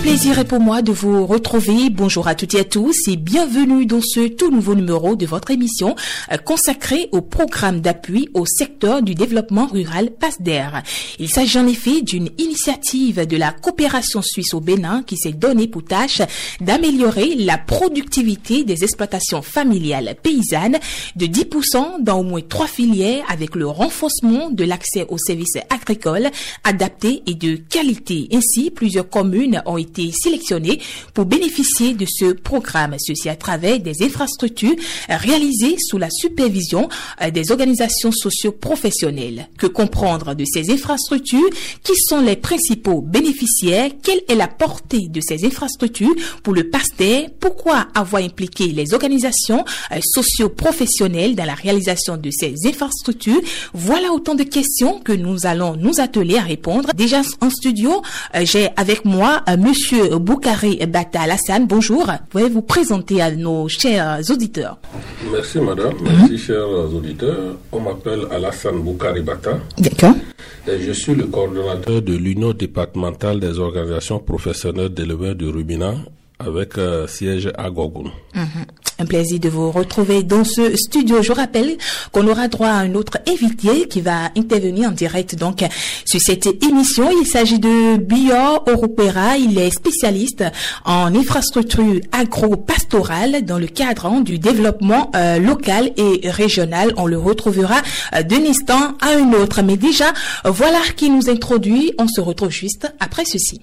Plaisir est pour moi de vous retrouver. Bonjour à toutes et à tous et bienvenue dans ce tout nouveau numéro de votre émission consacrée au programme d'appui au secteur du développement rural PASDER. Il s'agit en effet d'une initiative de la coopération suisse au Bénin qui s'est donnée pour tâche d'améliorer la productivité des exploitations familiales paysannes de 10% dans au moins 3 filières avec le renforcement de l'accès aux services agricoles adaptés et de qualité. Ainsi, plusieurs communes ont été sélectionnés pour bénéficier de ce programme. Ceci à travers des infrastructures réalisées sous la supervision des organisations socio-professionnelles. Que comprendre de ces infrastructures? Qui sont les principaux bénéficiaires? Quelle est la portée de ces infrastructures pour le PASDER? Pourquoi avoir impliqué les organisations socio-professionnelles dans la réalisation de ces infrastructures? Voilà autant de questions que nous allons nous atteler à répondre. Déjà en studio, j'ai avec moi Monsieur Boukari Bata Alassane. Bonjour. Pouvez vous présenter à nos chers auditeurs? Merci madame, merci chers auditeurs. On m'appelle Alassane Boukari Bata. D'accord. Et je suis le coordonnateur de l'Union départementale des organisations professionnelles d'éleveurs de ruminants avec siège à Gogoun. Un plaisir de vous retrouver dans ce studio. Je rappelle qu'on aura droit à un autre invité qui va intervenir en direct donc sur cette émission. Il s'agit de Bior Oropera. Il est spécialiste en infrastructure agro-pastorale dans le cadre du développement local et régional. On le retrouvera d'un instant à un autre. Mais déjà, voilà qui nous introduit. On se retrouve juste après ceci.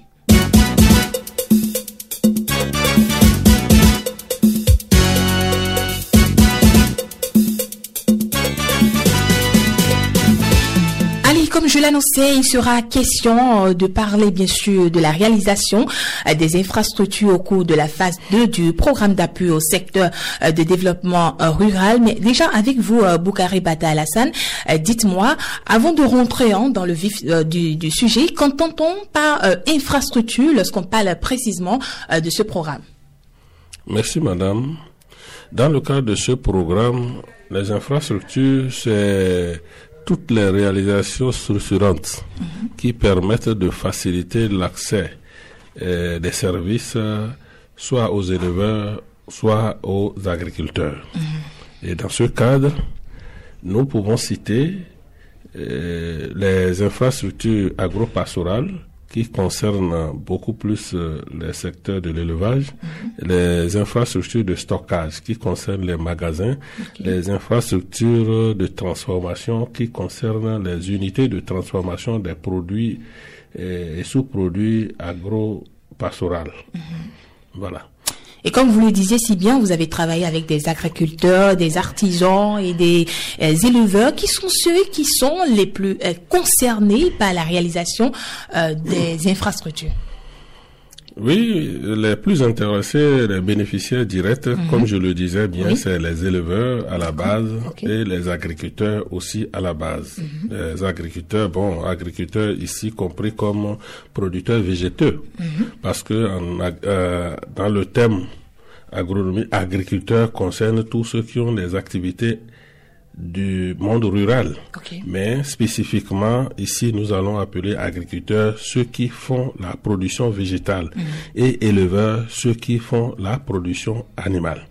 Comme je l'annonçais, il sera question de parler bien sûr de la réalisation des infrastructures au cours de la phase 2 du programme d'appui au secteur de développement rural. Mais déjà avec vous, Boukari Bata Alassane, dites-moi, avant de rentrer dans le vif du sujet, qu'entend-on par infrastructure lorsqu'on parle précisément de ce programme? Merci madame. Dans le cadre de ce programme, les infrastructures, c'est toutes les réalisations structurantes qui permettent de faciliter l'accès des services soit aux éleveurs, soit aux agriculteurs. Et dans ce cadre, nous pouvons citer les infrastructures agro-pastorales qui concernent beaucoup plus les secteurs de l'élevage, les infrastructures de stockage qui concernent les magasins, les infrastructures de transformation qui concernent les unités de transformation des produits et sous-produits agro-pastoraux. Voilà. Et comme vous le disiez si bien, vous avez travaillé avec des agriculteurs, des artisans et des éleveurs qui sont ceux qui sont les plus concernés par la réalisation des infrastructures. Oui, les plus intéressés, les bénéficiaires directs, comme je le disais bien, c'est les éleveurs à la base et les agriculteurs aussi à la base. Les agriculteurs, agriculteurs ici compris comme producteurs végétaux, parce que dans le thème agronomie, agriculteurs concerne tous ceux qui ont des activités du monde rural. Mais spécifiquement, ici, nous allons appeler agriculteurs ceux qui font la production végétale et éleveurs ceux qui font la production animale.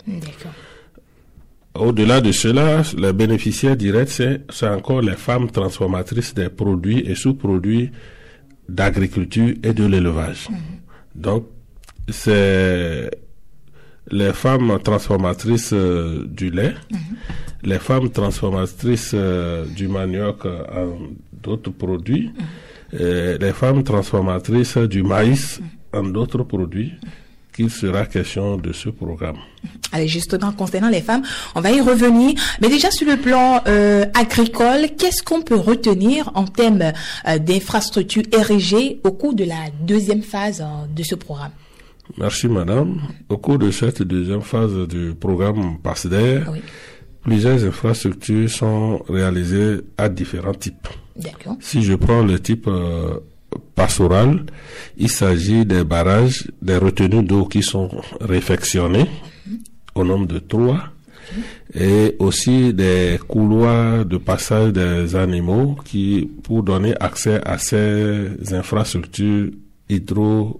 Au-delà de cela, les bénéficiaires directs, c'est encore les femmes transformatrices des produits et sous-produits d'agriculture et de l'élevage. Donc, c'est les femmes transformatrices du lait, les femmes transformatrices du manioc en d'autres produits, les femmes transformatrices du maïs en d'autres produits, qu'il sera question de ce programme. Allez, justement, concernant les femmes, on va y revenir. Mais déjà, sur le plan agricole, qu'est-ce qu'on peut retenir en termes d'infrastructures érigées au cours de la deuxième phase de ce programme? Merci madame. Au cours de cette deuxième phase du programme PASDER, plusieurs infrastructures sont réalisées à différents types. D'accord. Si je prends le type pastoral, il s'agit des barrages, des retenues d'eau qui sont réfectionnées au nombre de 3 et aussi des couloirs de passage des animaux pour donner accès à ces infrastructures hydro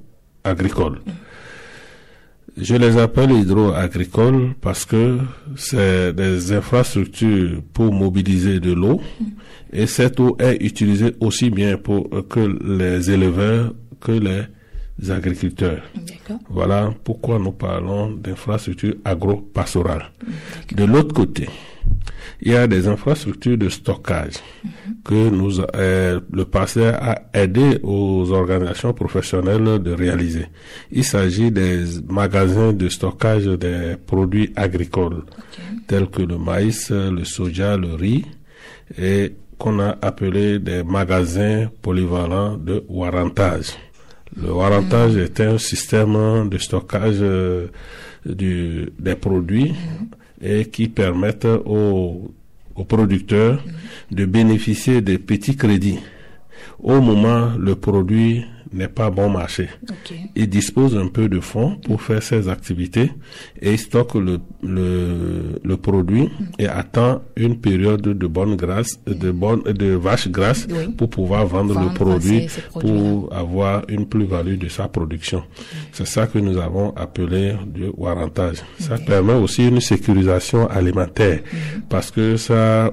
hydro-agricoles. Je les appelle hydro-agricoles parce que c'est des infrastructures pour mobiliser de l'eau et cette eau est utilisée aussi bien pour que les éleveurs que les agriculteurs. D'accord. Voilà pourquoi nous parlons d'infrastructures agro-pastorales. De l'autre côté, il y a des infrastructures de stockage que le PASDER a aidé aux organisations professionnelles de réaliser. Il s'agit des magasins de stockage des produits agricoles, tels que le maïs, le soja, le riz, et qu'on a appelé des magasins polyvalents de warrantage. Le warrantage est un système de stockage des produits et qui permettent aux producteurs de bénéficier des petits crédits au moment où le produit n'est pas bon marché. Il dispose un peu de fonds pour faire ses activités et il stocke le produit et attend une période de bonne grâce, de vache grasse pour pouvoir vendre le produit pour avoir une plus-value de sa production. C'est ça que nous avons appelé du warrantage. Ça permet aussi une sécurisation alimentaire parce que ça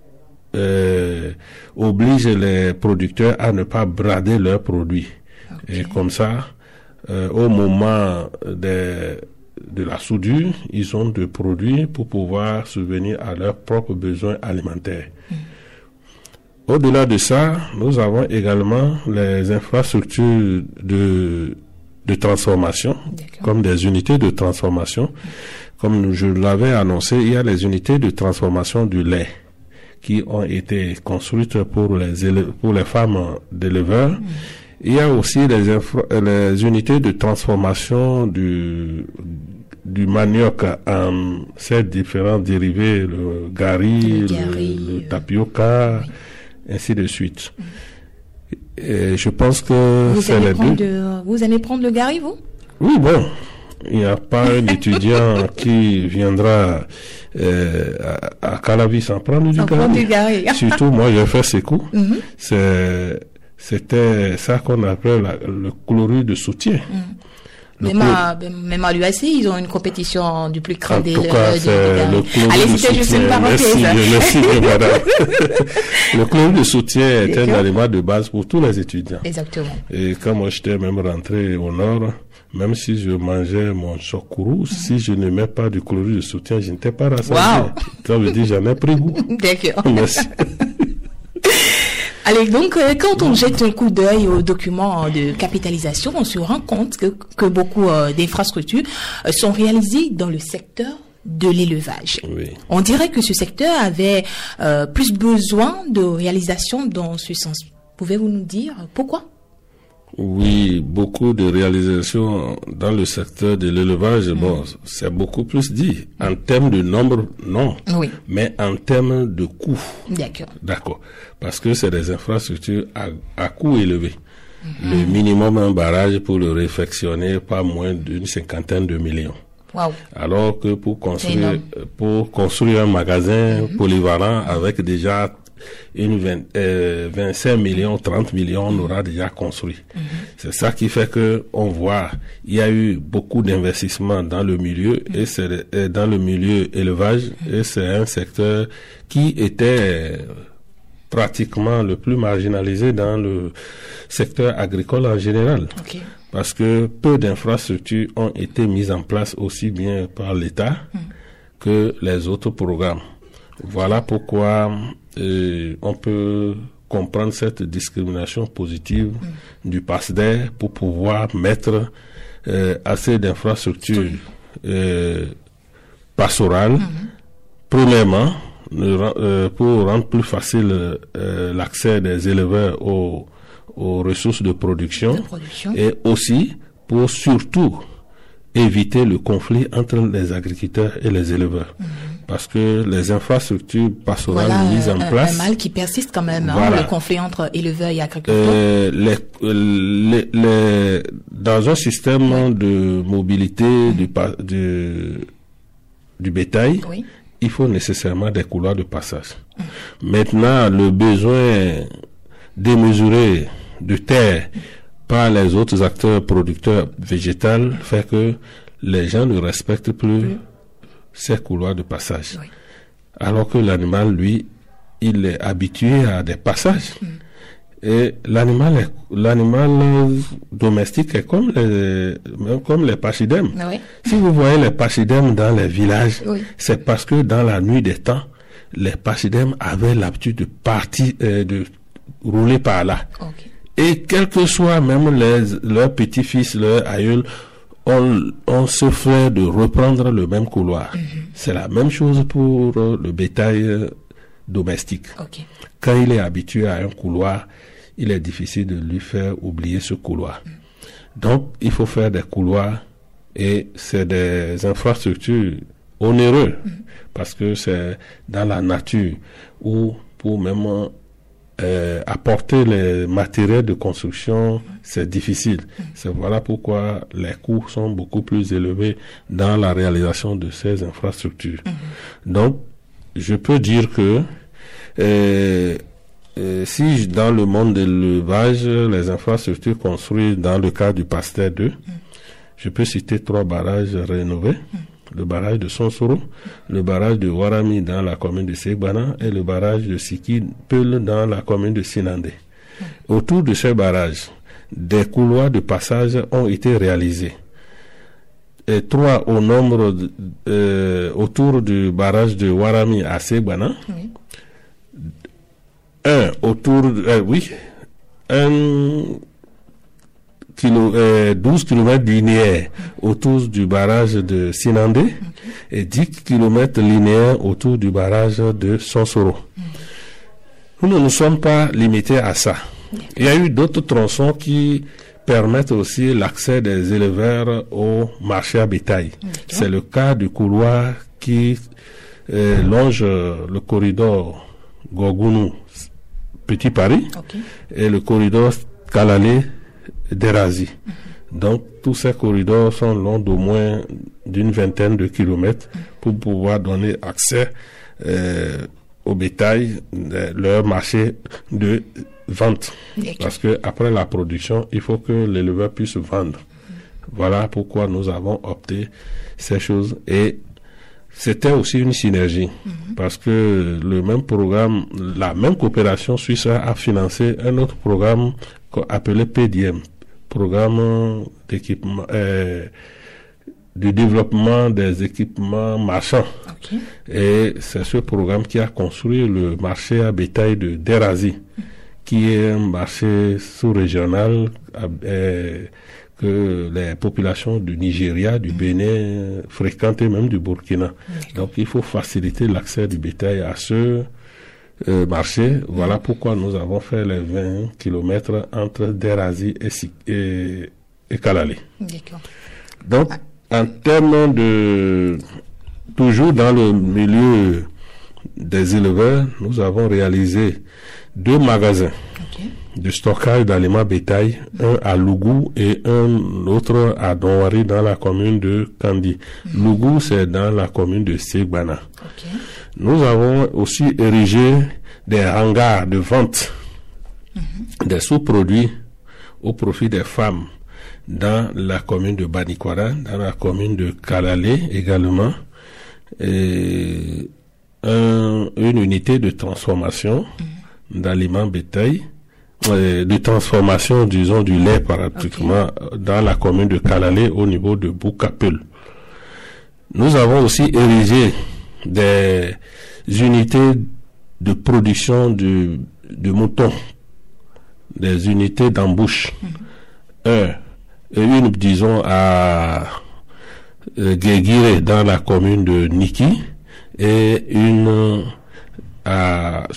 oblige les producteurs à ne pas brader leurs produits. Et comme ça, au moment de la soudure, ils ont des produits pour pouvoir subvenir à leurs propres besoins alimentaires. Au-delà de ça, nous avons également les infrastructures de transformation, comme des unités de transformation. Comme je l'avais annoncé, il y a les unités de transformation du lait qui ont été construites pour les femmes d'éleveurs. Il y a aussi les unités de transformation du manioc en ces différents dérivés, le gari, le tapioca, ainsi de suite. Et je pense que c'est les deux. Vous allez prendre le gari, vous? Oui, bon. Il n'y a pas un étudiant qui viendra à Calavi sans prendre du gari. Surtout, moi, j'ai fait ces cours. C'était ça qu'on appelle le chlorure de soutien. Même à l'UAC, ils ont une compétition du plus grand des gari. Allez, c'était juste une parenthèse. Merci, madame. Le chlorure de soutien est un aliment de base pour tous les étudiants. Exactement. Et quand moi j'étais même rentré au Nord, même si je mangeais mon chocourou, si je ne mets pas du chlorure de soutien, je n'étais pas rassasié. Ça veut dire j'en ai pris goût. D'accord. Merci. Allez, donc, quand on jette un coup d'œil aux documents de capitalisation, on se rend compte que beaucoup d'infrastructures sont réalisées dans le secteur de l'élevage. Oui. On dirait que ce secteur avait plus besoin de réalisation dans ce sens. Pouvez-vous nous dire pourquoi? Oui, beaucoup de réalisations dans le secteur de l'élevage, bon, c'est beaucoup plus dit. En termes de nombre, non. Oui. Mais en termes de coût. D'accord. Parce que c'est des infrastructures à coût élevé. Le minimum un barrage pour le réfectionner, pas moins d'une 50aine de millions. Wow. Alors que pour construire un magasin polyvalent avec déjà 25 millions, 30 millions, on aura déjà construit. C'est ça qui fait que on voit, il y a eu beaucoup d'investissements dans le milieu et c'est dans le milieu élevage et c'est un secteur qui était pratiquement le plus marginalisé dans le secteur agricole en général. Parce que peu d'infrastructures ont été mises en place aussi bien par l'État que les autres programmes. Voilà pourquoi on peut comprendre cette discrimination positive du PASDER pour pouvoir mettre assez d'infrastructures pastorales. Premièrement, pour rendre plus facile l'accès des éleveurs aux ressources de production et aussi pour surtout éviter le conflit entre les agriculteurs et les éleveurs. Parce que les infrastructures pastorales mises en place... un mal qui persiste quand même, le conflit entre éleveurs et agriculteurs. Dans un système de mobilité du bétail, il faut nécessairement des couloirs de passage. Maintenant, le besoin démesuré de terre par les autres acteurs producteurs végétaux fait que les gens ne respectent plus ces couloirs de passage. Oui. Alors que l'animal, lui, il est habitué à des passages. Et l'animal domestique est comme les pachydermes. Oui. Si vous voyez les pachydermes dans les villages, c'est parce que dans la nuit des temps, les pachydermes avaient l'habitude de partir, de rouler par là. Okay. Et quel que soit même leurs petits-fils, leurs aïeuls, on se fait de reprendre le même couloir. C'est la même chose pour le bétail domestique. Okay. Quand il est habitué à un couloir, il est difficile de lui faire oublier ce couloir. Donc, il faut faire des couloirs et c'est des infrastructures onéreuses parce que c'est dans la nature où pour même apporter les matériels de construction, c'est difficile. C'est voilà pourquoi les coûts sont beaucoup plus élevés dans la réalisation de ces infrastructures. Donc, je peux dire que si dans le monde de l'élevage, les infrastructures construites dans le cadre du Pasteur 2, je peux citer 3 barrages rénovés. Le barrage de Sonsoro, le barrage de Warami dans la commune de Segbana et le barrage de Siki-Peul dans la commune de Sinandé. Autour de ces barrages, des couloirs de passage ont été réalisés. Et 3 au nombre autour du barrage de Warami à Segbana. Oui. Un autour, 12 km linéaires autour du barrage de Sinandé et 10 km linéaires autour du barrage de Sonsoro. Nous ne nous sommes pas limités à ça. Il y a eu d'autres tronçons qui permettent aussi l'accès des éleveurs au marché à bétail. C'est le cas du couloir qui longe le corridor Gorgounou Petit Paris et le corridor Kalalé d'Erazi. Donc, tous ces corridors sont longs d'au moins d'une vingtaine de kilomètres pour pouvoir donner accès au bétail, leur marché de vente. Parce que après la production, il faut que l'éleveur puisse vendre. Voilà pourquoi nous avons opté ces choses. Et c'était aussi une synergie. Parce que le même programme, la même coopération suisse a financé un autre programme appelé PDM. Programme d'équipement, du développement des équipements marchands. Et c'est ce programme qui a construit le marché à bétail de Derazi, qui est un marché sous-régional que les populations du Nigeria, du Bénin fréquentent et même du Burkina. Donc il faut faciliter l'accès du bétail à ce marché. Voilà pourquoi nous avons fait les 20 km entre Derazi et Kalalé. D'accord. Donc, en termes de... Toujours dans le milieu des éleveurs, nous avons réalisé 2 magasins de stockage d'aliments bétail, un à Lougou et un autre à Donwari dans la commune de Kandi. Lougou, c'est dans la commune de Segbana. Nous avons aussi érigé des hangars de vente des sous-produits au profit des femmes dans la commune de Banikwara, dans la commune de Kalalé également, et une unité de transformation d'aliments bétail, de transformation, disons, du lait pratiquement dans la commune de Kalalé au niveau de Boukapel. Nous avons aussi érigé des unités de production de moutons, des unités d'embouche. Une, disons, à Guéguiré dans la commune de Niki et une à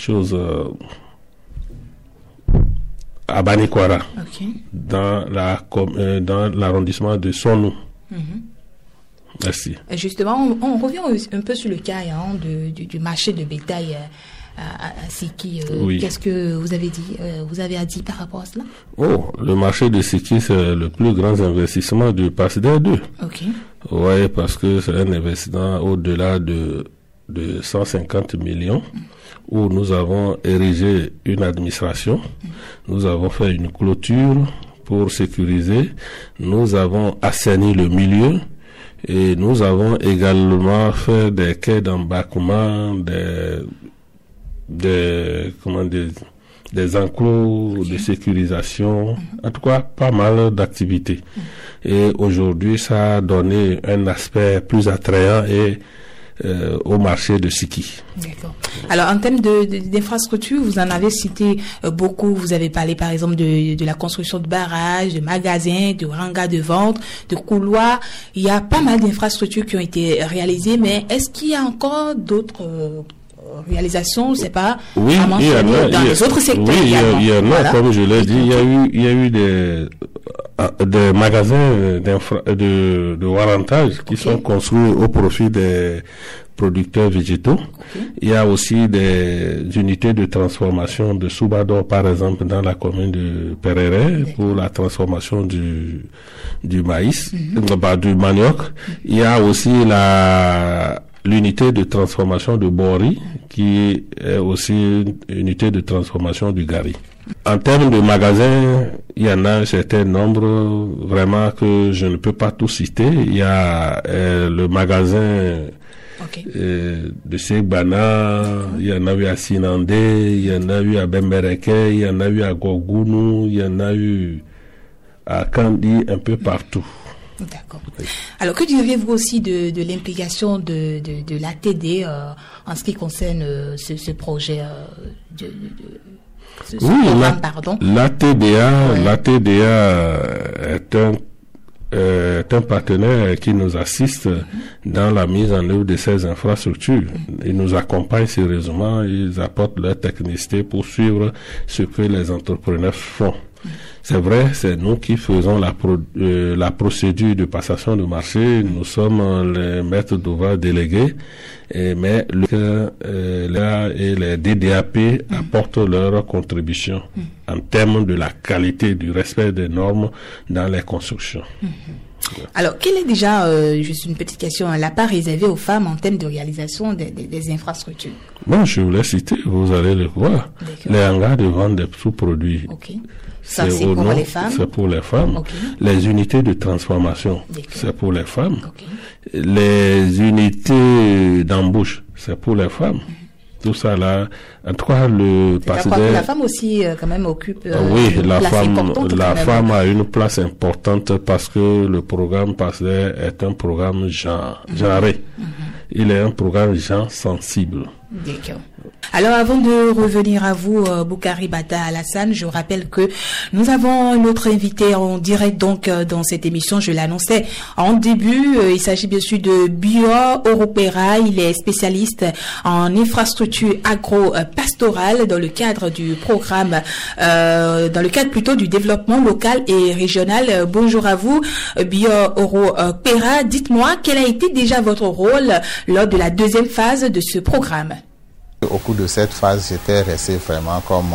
à Banikwara dans l'arrondissement de Sonou. Merci. Justement, on revient un peu sur le cas du marché de bétail à Siki. Qu'est-ce que vous avez dit vous avez à dire par rapport à cela? Le marché de Siki, c'est le plus grand investissement du Pasteur 2. Oui, parce que c'est un investissement au-delà de 150 millions où nous avons érigé une administration, nous avons fait une clôture pour sécuriser. Nous avons assaini le milieu et nous avons également fait des quais d'embarquement, des enclos de sécurisation, en tout cas pas mal d'activités. Et aujourd'hui, ça a donné un aspect plus attrayant au marché de Siki. D'accord. Alors, en termes d'infrastructures, vous en avez cité beaucoup. Vous avez parlé, par exemple, de la construction de barrages, de magasins, de hangars de vente, de couloirs. Il y a pas mal d'infrastructures qui ont été réalisées, mais est-ce qu'il y a encore d'autres réalisations, c'est pas oui, à mentionner dans les autres secteurs? Oui, il y en a, voilà. Comme je l'ai dit, il y a eu des magasins de warrantage qui sont construits au profit des producteurs végétaux. Il y a aussi des unités de transformation de Soubador, par exemple, dans la commune de Perere, pour la transformation du maïs, du manioc. Il y a aussi l'unité de transformation de Bori, qui est aussi une unité de transformation du Gari. En termes de magasins, il y en a un certain nombre, vraiment, que je ne peux pas tout citer. Il y a le magasin de Segbana, il y en a eu à Sinandé, il y en a eu à Bembereke, il y en a eu à Gogounou, il y en a eu à Kandi, un peu partout. D'accord. Alors, que diriez-vous aussi de l'implication de l'ATD en ce qui concerne ce projet l'ATDA est un partenaire qui nous assiste dans la mise en œuvre de ces infrastructures. Ils nous accompagnent sérieusement, ils apportent leur technicité pour suivre ce que les entrepreneurs font. C'est vrai, c'est nous qui faisons la procédure de passation de marché. Nous sommes les maîtres d'ouvrage délégués, mais les DDAP apportent leur contribution en termes de la qualité, du respect des normes dans les constructions. Alors, quelle est déjà, juste une petite question, la part réservée aux femmes en termes de réalisation des infrastructures? Bon, je vous l'ai cité, vous allez le voir. Les hangars de vente des sous-produits. Ça, c'est pour les femmes. C'est pour les femmes. Les unités de transformation, c'est pour les femmes. Les unités d'embauche, c'est pour les femmes. Tout ça là, en tout cas, la femme aussi quand même occupe. Oui, la femme a une place importante parce que le programme PASDER est un programme genré. Il est un programme genre sensible. D'accord. Alors, avant de revenir à vous, Boukari Bata Alassane, je rappelle que nous avons notre invité en direct donc dans cette émission. Je l'annonçais en début. Il s'agit bien sûr de Bio Oropera. Il est spécialiste en infrastructure agro-pastorale dans le cadre du programme, dans le cadre plutôt du développement local et régional. Bonjour à vous, Bio Oropera. Dites-moi, quel a été déjà votre rôle lors de la deuxième phase de ce programme? Au cours de cette phase, j'étais resté vraiment comme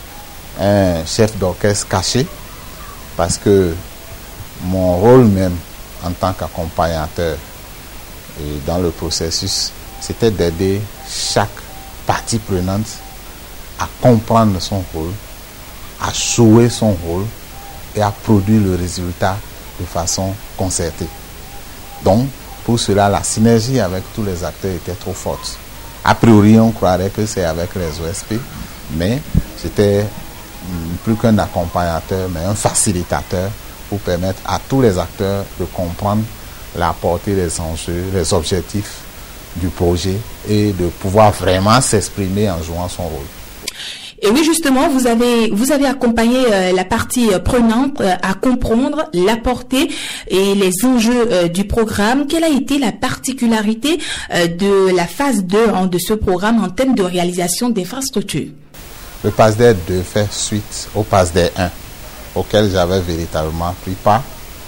un chef d'orchestre caché parce que mon rôle même en tant qu'accompagnateur dans le processus, c'était d'aider chaque partie prenante à comprendre son rôle, à jouer son rôle et à produire le résultat de façon concertée. Donc, pour cela, la synergie avec tous les acteurs était trop forte. A priori, on croirait que c'est avec les OSP, mais c'était plus qu'un accompagnateur, mais un facilitateur pour permettre à tous les acteurs de comprendre la portée des enjeux, les objectifs du projet et de pouvoir vraiment s'exprimer en jouant son rôle. Et oui, justement, vous avez accompagné la partie prenante à comprendre la portée et les enjeux du programme. Quelle a été la particularité de la phase 2 de ce programme en termes de réalisation d'infrastructures? Le PASDER 2 fait suite au PASDER 1, auquel j'avais véritablement pris part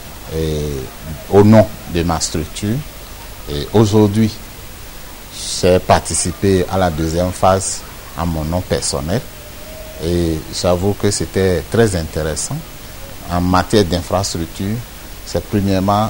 au nom de ma structure. Et aujourd'hui, j'ai participé à la deuxième phase à mon nom personnel. Et j'avoue que c'était très intéressant. En matière d'infrastructure, c'est premièrement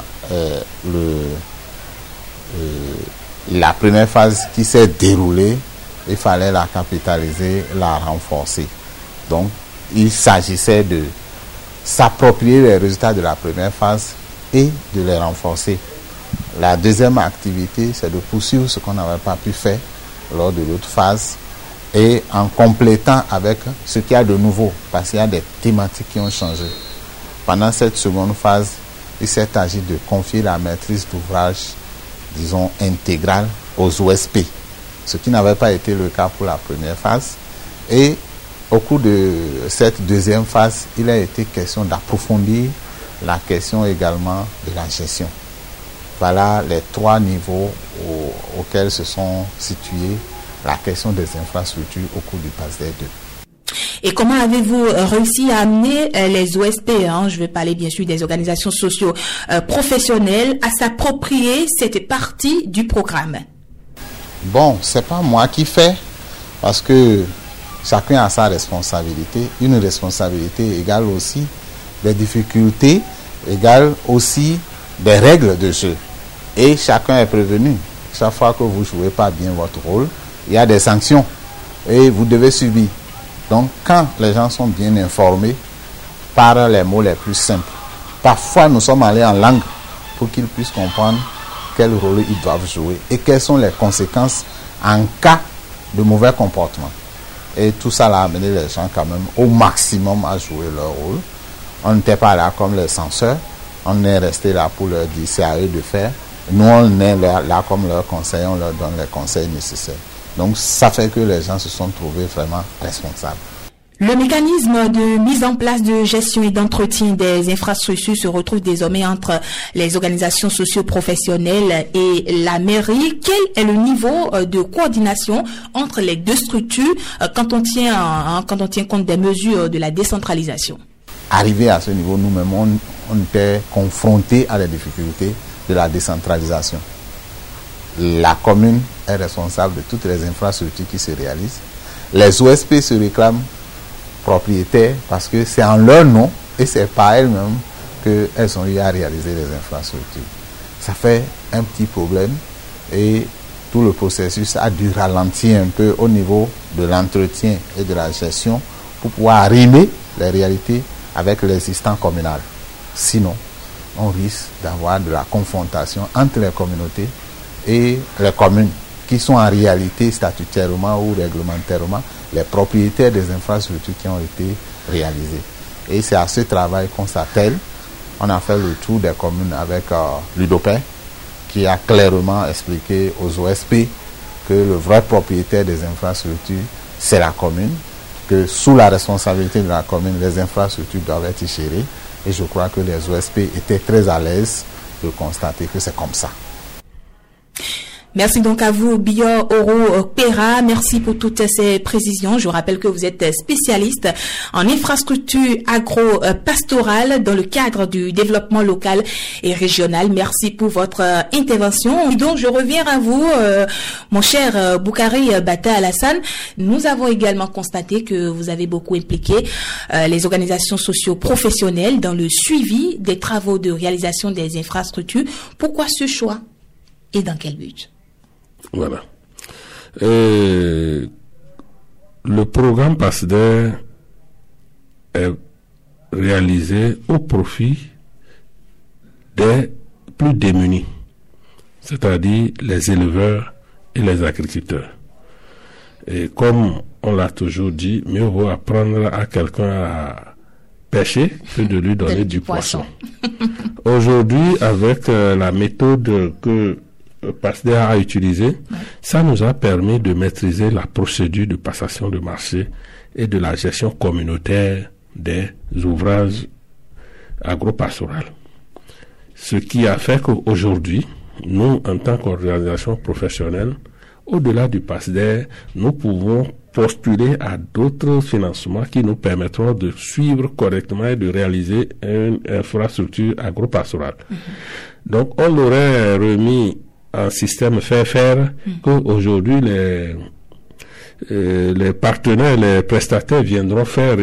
la première phase qui s'est déroulée. Il fallait la capitaliser, la renforcer. Donc, il s'agissait de s'approprier les résultats de la première phase et de les renforcer. La deuxième activité, c'est de poursuivre ce qu'on n'avait pas pu faire lors de l'autre phase et en complétant avec ce qu'il y a de nouveau, parce qu'il y a des thématiques qui ont changé. Pendant cette seconde phase, il s'est agi de confier la maîtrise d'ouvrage, disons, intégrale aux OSP, ce qui n'avait pas été le cas pour la première phase. Et au cours de cette deuxième phase, il a été question d'approfondir la question également de la gestion. Voilà les 3 niveaux auxquels se sont situés la question des infrastructures au cours du PASDER 2. Et comment avez-vous réussi à amener les OSP, je vais parler bien sûr des organisations socio-professionnelles, à s'approprier cette partie du programme? Bon, c'est pas moi qui fais, parce que chacun a sa responsabilité. Une responsabilité égale aussi des difficultés, égale aussi des règles de jeu. Et chacun est prévenu. Chaque fois que vous ne jouez pas bien votre rôle, il y a des sanctions et vous devez subir. Donc, quand les gens sont bien informés par les mots les plus simples, parfois nous sommes allés en langue pour qu'ils puissent comprendre quel rôle ils doivent jouer et quelles sont les conséquences en cas de mauvais comportement. Et tout ça a amené les gens quand même au maximum à jouer leur rôle. On n'était pas là comme les censeurs, on est resté là pour leur dire c'est à eux de faire. Nous, on est là comme leurs conseils, on leur donne les conseils nécessaires. Donc, ça fait que les gens se sont trouvés vraiment responsables. Le mécanisme de mise en place de gestion et d'entretien des infrastructures se retrouve désormais entre les organisations socio-professionnelles et la mairie. Quel est le niveau de coordination entre les deux structures quand on tient compte des mesures de la décentralisation? Arrivé à ce niveau, nous-mêmes, on était confrontés à la difficulté de la décentralisation. La commune est responsable de toutes les infrastructures qui se réalisent. Les OSP se réclament propriétaires parce que c'est en leur nom et c'est par elles-mêmes qu'elles ont eu à réaliser les infrastructures. Ça fait un petit problème et tout le processus a dû ralentir un peu au niveau de l'entretien et de la gestion pour pouvoir arrimer les réalités avec l'existant communal. Sinon, on risque d'avoir de la confrontation entre les communautés et les communes qui sont en réalité statutairement ou réglementairement les propriétaires des infrastructures qui ont été réalisées. Et c'est à ce travail qu'on s'attelle. On a fait le tour des communes avec l'UDOPE qui a clairement expliqué aux OSP que le vrai propriétaire des infrastructures, c'est la commune, que sous la responsabilité de la commune, les infrastructures doivent être gérées. Et je crois que les OSP étaient très à l'aise de constater que c'est comme ça. Merci donc à vous, Bior Oro Pera. Merci pour toutes ces précisions. Je vous rappelle que vous êtes spécialiste en infrastructure agro-pastorale dans le cadre du développement local et régional. Merci pour votre intervention. Et donc, je reviens à vous, mon cher Boukari Bata Alassane. Nous avons également constaté que vous avez beaucoup impliqué les organisations socio-professionnelles dans le suivi des travaux de réalisation des infrastructures. Pourquoi ce choix et dans quel but? Voilà. Le programme PASDER est réalisé au profit des plus démunis, c'est-à-dire les éleveurs et les agriculteurs. Et comme on l'a toujours dit, mieux vaut apprendre à quelqu'un à pêcher que de lui donner du poisson. Aujourd'hui, avec la méthode que PASDER a utilisé, ça nous a permis de maîtriser la procédure de passation de marché et de la gestion communautaire des ouvrages agro-pastoraux. Ce qui a fait qu'aujourd'hui, nous, en tant qu'organisation professionnelle, au-delà du PASDER, nous pouvons postuler à d'autres financements qui nous permettront de suivre correctement et de réaliser une infrastructure agro-pastorale. Donc, on aurait remis un système faire qu'aujourd'hui les partenaires, les prestataires viendront faire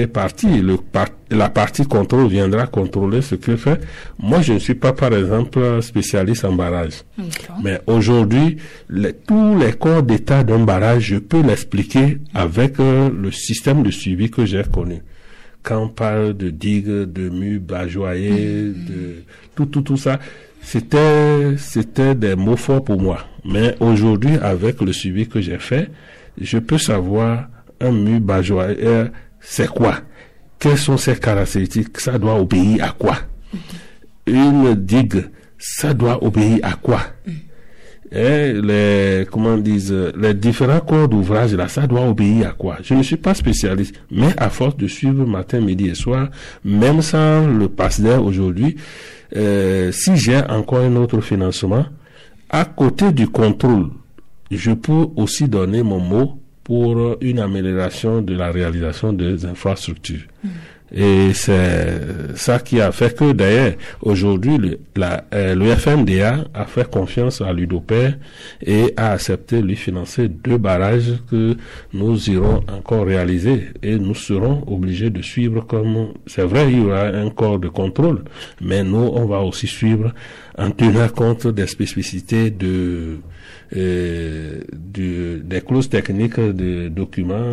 la partie contrôle viendra contrôler ce que fait. Moi, je ne suis pas, par exemple, spécialiste en barrage. Mais aujourd'hui, tous les corps d'état d'un barrage, je peux l'expliquer avec le système de suivi que j'ai connu. quand on parle de digues, de murs bajoyés, de tout ça, c'était des mots forts pour moi. Mais aujourd'hui, avec le suivi que j'ai fait, je peux savoir un mur bajoyé, c'est quoi? Quelles sont ses caractéristiques? Ça doit obéir à quoi? Une digue, ça doit obéir à quoi? Et les différents corps d'ouvrage là, ça doit obéir à quoi? Je ne suis pas spécialiste, mais à force de suivre matin, midi et soir, même sans le PASDER aujourd'hui, si j'ai encore un autre financement, à côté du contrôle, je peux aussi donner mon mot pour une amélioration de la réalisation des infrastructures. Et c'est ça qui a fait que d'ailleurs aujourd'hui le FNDA a fait confiance à l'UDOPER et a accepté de lui financer 2 barrages que nous irons encore réaliser, et nous serons obligés de suivre comme c'est vrai, il y aura un corps de contrôle, mais nous on va aussi suivre en tenant compte des spécificités des clauses techniques de documents,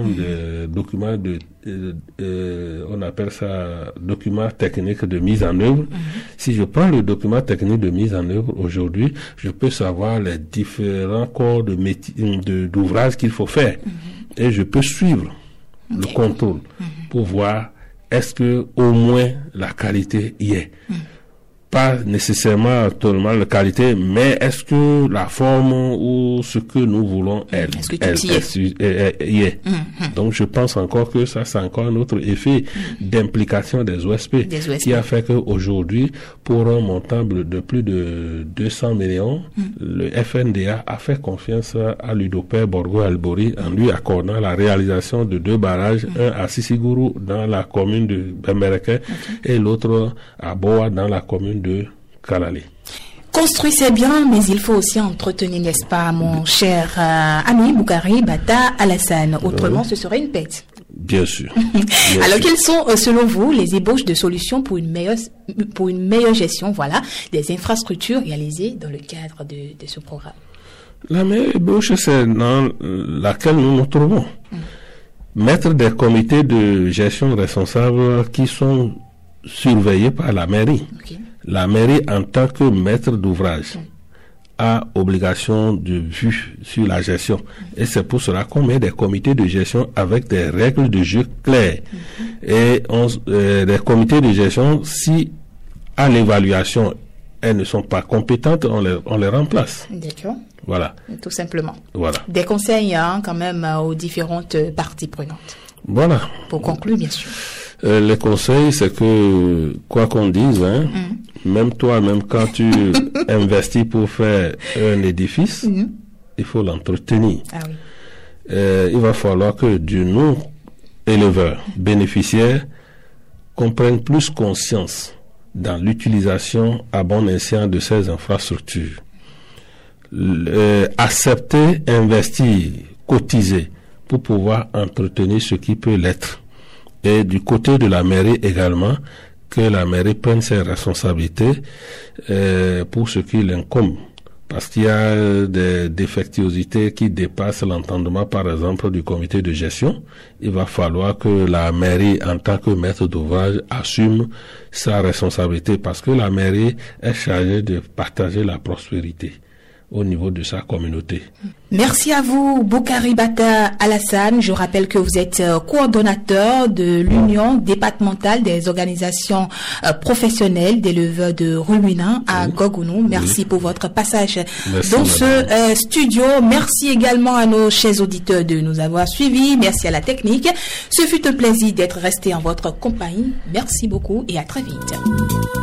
on appelle ça document technique de mise en œuvre. Si je prends le document technique de mise en œuvre aujourd'hui, je peux savoir les différents corps de métier, d'ouvrage qu'il faut faire, et je peux suivre le contrôle pour voir est-ce que au moins la qualité y est. Pas nécessairement totalement la qualité, mais est-ce que la forme ou ce que nous voulons y est. Donc je pense encore que ça c'est encore un autre effet d'implication des OSP qui a fait qu'aujourd'hui, pour un montant de plus de 200 millions, le FNDA a fait confiance à l'UDOPER Borgo Albori en lui accordant la réalisation de 2 barrages, un à Sissiguru dans la commune de Bembereke et l'autre à Boa dans la commune de Kalale. Construire c'est bien, mais il faut aussi entretenir, n'est-ce pas, mon cher ami Boukari Bata Alassane. Autrement, ce serait une pète. Bien sûr. Alors, quelles sont, selon vous, les ébauches de solutions pour une meilleure gestion, des infrastructures réalisées dans le cadre de ce programme? La meilleure ébauche, c'est dans laquelle nous nous trouvons. Mettre des comités de gestion responsables qui sont surveillés par la mairie. La mairie, en tant que maître d'ouvrage, a obligation de vue sur la gestion. Et c'est pour cela qu'on met des comités de gestion avec des règles de jeu claires. Et des comités de gestion, si à l'évaluation, elles ne sont pas compétentes, on les remplace. D'accord. Voilà. Tout simplement. Voilà. Des conseils, quand même, aux différentes parties prenantes. Voilà. Pour conclure, bien sûr. Les conseils, c'est que, quoi qu'on dise, même toi, même quand tu investis pour faire un édifice, il faut l'entretenir. Ah oui. Il va falloir que nous, éleveurs, bénéficiaires, qu'on prenne plus conscience dans l'utilisation à bon escient de ces infrastructures. Accepter, investir, cotiser pour pouvoir entretenir ce qui peut l'être. Et du côté de la mairie également, que la mairie prenne ses responsabilités pour ce qui l'incombe. Parce qu'il y a des défectuosités qui dépassent l'entendement, par exemple, du comité de gestion. Il va falloir que la mairie, en tant que maître d'ouvrage, assume sa responsabilité, parce que la mairie est chargée de partager la prospérité au niveau de sa communauté. Merci à vous, Boukari Bata Alassane. Je rappelle que vous êtes coordonnateur de l'Union départementale des organisations professionnelles d'éleveurs de ruminants à Gogounou. Merci pour votre passage dans ce studio. Merci également à nos chers auditeurs de nous avoir suivis. Merci à la technique. Ce fut un plaisir d'être resté en votre compagnie. Merci beaucoup et à très vite.